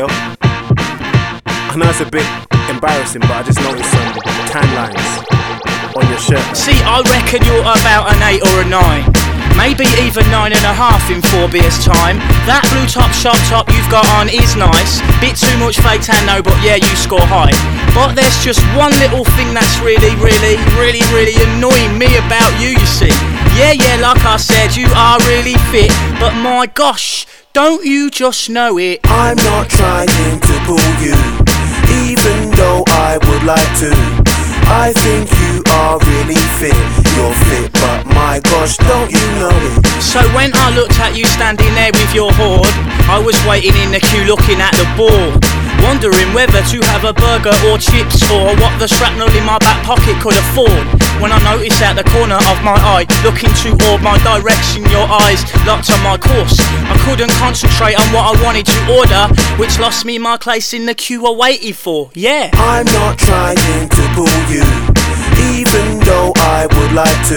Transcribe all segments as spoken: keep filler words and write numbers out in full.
girl. I know it's a bit embarrassing, but I just noticed some tan lines on your shirt. See, I reckon you're about an eight or a nine. Maybe even nine and a half in four beers time. That blue top shop top you've got on is nice. Bit too much fake tan though, but yeah, you score high. But there's just one little thing that's really, really, really, really annoying me about you, you see. Yeah, yeah, like I said, you are really fit, but my gosh, don't you just know it? I'm not trying to pull you, even though I would like to. I think you are really fit. You're fit, but my gosh, don't you know it? So when I looked at you standing there with your hoard, I was waiting in the queue looking at the board, wondering whether to have a burger or chips, or what the shrapnel in my back pocket could afford. When I noticed at the corner of my eye, looking toward my direction, your eyes locked on my course. I couldn't concentrate on what I wanted to order, which lost me my place in the queue I waited for. Yeah, I'm not trying to pull you, even though I would like to.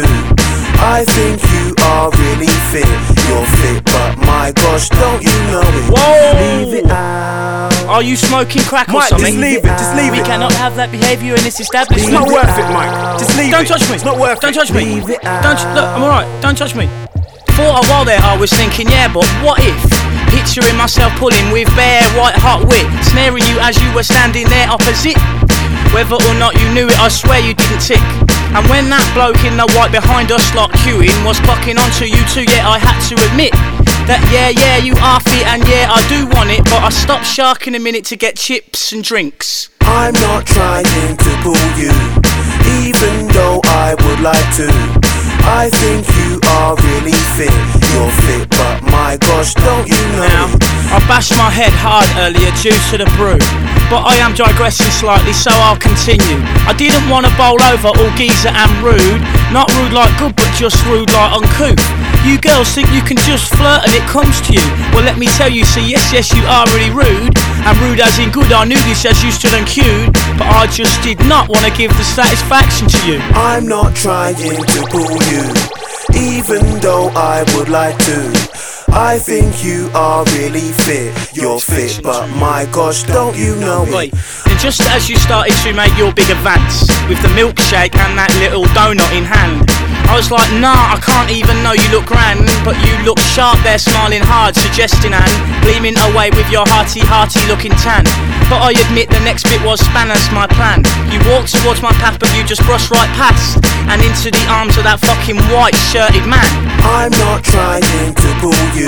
I think you are really fit. You're fit, but my gosh, don't you know it? Whoa! Leave it out. Are you smoking crack or Mike, something? just leave it, just leave We it. cannot have that behaviour in this establishment. It's not worth it, Mike. Just leave Don't it. touch me. It's not worth Don't it. touch me. Leave it Don't look. I'm alright. Don't touch me. For a while there, I was thinking, yeah, but what if? Picturing myself pulling with bare white hot wit, snaring you as you were standing there opposite. Whether or not you knew it, I swear you didn't tick. And when that bloke in the white behind us lot queuing was clocking onto you too, yeah, I had to admit that yeah, yeah, you are fit and yeah, I do want it, but I stopped sharking a minute to get chips and drinks. I'm not trying to pull you, even though I would like to. I think you are really fit. You're fit, but my gosh, don't you know Now, it? I bashed my head hard earlier due to the brew, but I am digressing slightly, so I'll continue. I didn't want to bowl over all geezer and rude. Not rude like good, but just rude like uncouth. You girls think you can just flirt and it comes to you. Well, let me tell you, see, yes, yes, you are really rude. And rude as in good, I knew this as you stood and queued, but I just did not want to give the satisfaction to you. I'm not trying to pull you, even though I would like to. I think you are really fit. You're fit, but my gosh, don't you know Wait, it? and just as you started to make your big advance with the milkshake and that little donut in hand, I was like, nah, I can't even know you look grand, but you look sharp there, smiling hard, suggesting and gleaming away with your hearty, hearty looking tan. But I admit the next bit was spanners my plan. You walked towards my path, but you just brushed right past and into the arms of that fucking white shirted man. I'm not trying to pull you,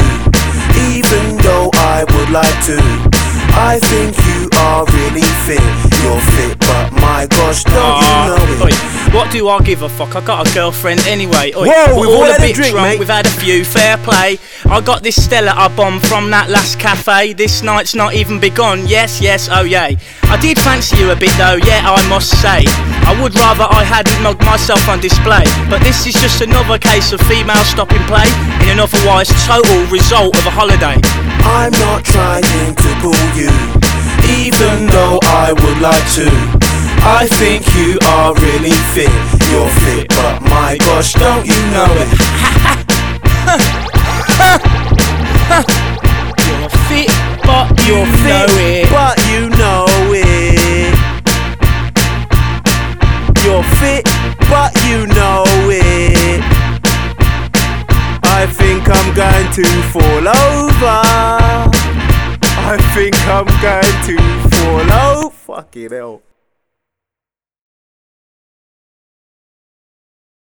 even though I would like to. I think you are really fit. You're fit, but my gosh, don't you know it? Oi, what do I give a fuck? I got a girlfriend anyway. Oi, Whoa, we're we've all all a had a bit drink, drunk, mate. we've had a few, fair play. I got this Stella I bombed from that last cafe. This night's not even begun, yes, yes, oh yay. I did fancy you a bit though, yeah, I must say. I would rather I hadn't mugged myself on display, but this is just another case of female stopping play in an otherwise total result of a holiday. I'm not trying to pull you, even though I would like to. I think you are really fit. You're fit, but my gosh, don't you know it? You're fit, but you You're know fit, it. but you know it. You're fit, but you know it. I think I'm going to fall over. I think I'm going to fall over. Fucking hell.